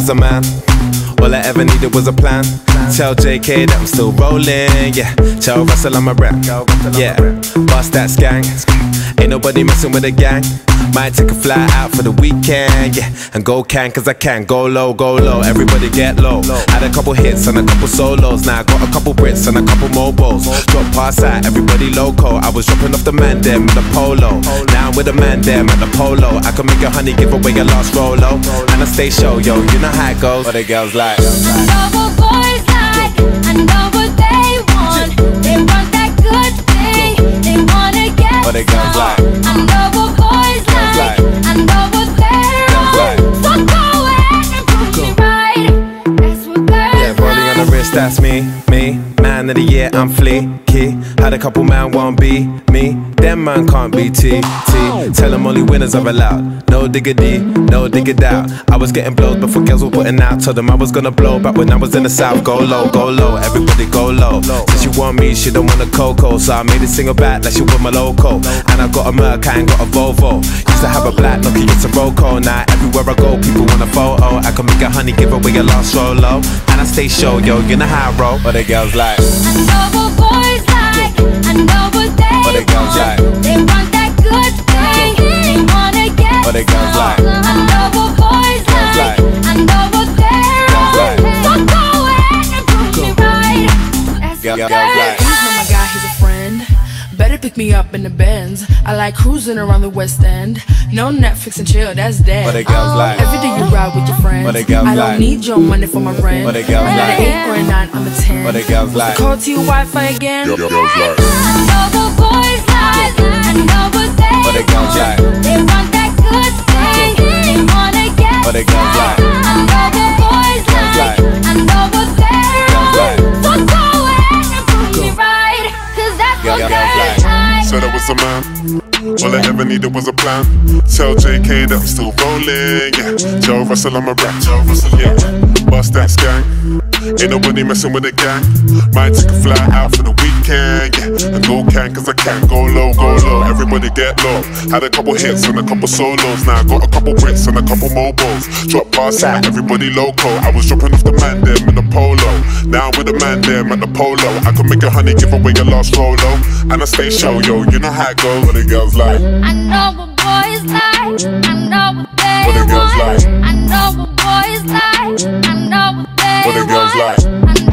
was a man. All I ever needed was a plan. Tell JK that I'm still rolling, yeah. Tell Russell I'm a rap, yeah. Bust that skank. Ain't nobody messing with the gang. Might take a fly out for the weekend, yeah. And go cause I can. Go low, everybody get low. Had a couple hits and a couple solos. Now I got a couple Brits and a couple mobiles. Drop past out, everybody loco. I was dropping off the man them in the polo. Now I'm with the man them at the polo. I can make a honey give away your last Rolo. And I stay show, yo, you know how it goes. What the girls like? I know what boys like, I know what they want. They want that good thing, they wanna get what the girls like? I know what boys like, I know what they're on. So go ahead and prove me right. That's what girls yeah, rolling on the wrist, that's me. Man of the year, I'm fleeky. Had a couple man won't be me. Them man can't be T. Tell them only winners are allowed. No diggity, no dig it out. I was getting blows before girls were putting out. Told them I was gonna blow back when I was in the south. Go low, everybody go low. Since she want me, she don't want a Coco. So I made it single back like she want my loco. And I got a Merc, I ain't got a Volvo. Used to have a black Nokia, it's a Roco. Now everywhere I go, people want a photo. I can make a honey give away your last Rolo. And I stay show, yo, you know how I roll. What the girls like? I know what boys like, I know what they girls want. like? They want that good thing, they wanna get What the girls like? I know what boys like, I know what they're on. So go ahead and prove me right. That's what girls like. He's not my guy, he's a friend. Better pick me up in the Benz. I like cruising around the West End. No Netflix and chill, that's dead. What the girls like? Every day you ride with your friends. What the girls I like? don't need your money for my rent. What the girls I'm like? an 8 or a 9, I'm a 10. What the girls like? Call to your Wi-Fi again. Girls like. I know what boys like, I know what they What the girls like? want. They want that good thing, they wanna get What the girls like? I know what boys like, I know what they're on. So go ahead and prove me right, 'cause that's what girls like. Said I was a man. All I ever needed was a plan. Tell JK that I'm still rolling, yeah. Tell Russell I'm a rap, yeah. Bust that skank. Ain't nobody messing with the gang. Might take a fly out for the weekend, yeah. And go cause I can. Go low, everybody get low. Had a couple hits and a couple solos. Now I got a couple Brits and a couple mobiles. Drop past out, everybody loco. I was dropping off the man them in the polo. Now I'm with the man them at the polo. I can make a honey give away your last Rolo. And I stay show, yo, you know how it goes. What the girls like? I know what boys like, I know what they What the girls want. like? I know what boys like, I know what they What the girls want. like? I